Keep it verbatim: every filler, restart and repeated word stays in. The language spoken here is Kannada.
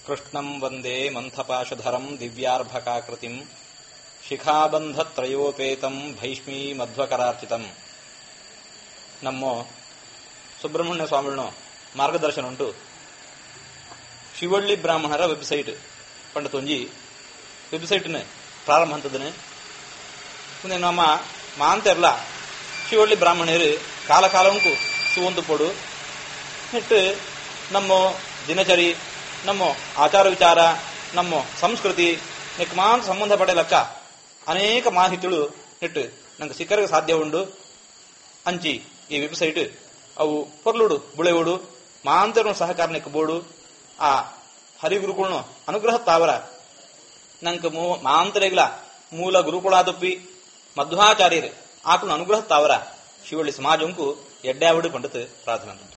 ಕೃಷ್ಣಂ ವಂದೇ ಮಂಥಪಾಶಧರಂ ದಿವ್ಯಾರ್ಭಕಾಕೃತಿಂ ಶಿಖಾಬಂಧತ್ರಯೋಪೇತಂ ಭೈಷ್ಮೀ ಮಧ್ವಕರಾರ್ಚಿತಂ. ನಮ್ಮ ಸುಬ್ರಹ್ಮಣ್ಯ ಸ್ವಾಮಿಗಳ ಮಾರ್ಗದರ್ಶನ ಉಂಟು. ಶಿವಳ್ಳಿ ಬ್ರಾಹ್ಮಣರ ವೆಬ್ಸೈಟ್ ಪಂಡ ತೊಂಜಿ ವೆಬ್ಸೈಟ್ನ ಪ್ರಾರಂಭ ಹಂತದನೆ ಮುಂದೆ ನಮ್ಮ ಮಾಂತೆರ್ಲ ಶಿವಳ್ಳಿ ಬ್ರಾಹ್ಮಣರು ಕಾಲ ಕಾಲಂಕು ಸುವೊಂದು ಪೊಡು ನೆಟ್ಟು ನಮ್ಮ ದಿನಚರಿ, ನಮ್ಮ ಆಚಾರ ವಿಚಾರ, ನಮ್ಮ ಸಂಸ್ಕೃತಿ ನೆಕ್ ಮಾತ್ರ ಸಂಬಂಧಪಟ್ಟ ಲೆಕ್ಕ ಅನೇಕ ಮಾಹಿತಿಗಳು ನೆಟ್ಟು ನಂಗೆ ಸಿಕ್ಕರಿಗೆ ಸಾಧ್ಯ ಉಂಡು. ಅಂಚಿ ಈ ವೆಬ್ಸೈಟ್ ಅವು ಪೊರ್ಲುಡು ಬುಳೆವುಡು ಮಾಂತರನು ಸಹಕಾರ ನೆಕ್ಕಬೋಡು. ಆ ಹರಿಗುರುಕುಳನು ಅನುಗ್ರಹ ತಾವರ ನಂಗೆ ಮಾಂತರೆಗ್ಲ ಮೂಲ ಗುರುಕುಳಾದಪ್ಪಿ ಮಧ್ವಾಚಾರ್ಯರು ಆಕಳು ಅನುಗ್ರಹ ತಾವರ ಶಿವಳ್ಳಿ ಸಮಾಜಂಕು ಎಡ್ಡಾವಡು ಪಂಡತ್ ಪ್ರಾರ್ಥನೆ.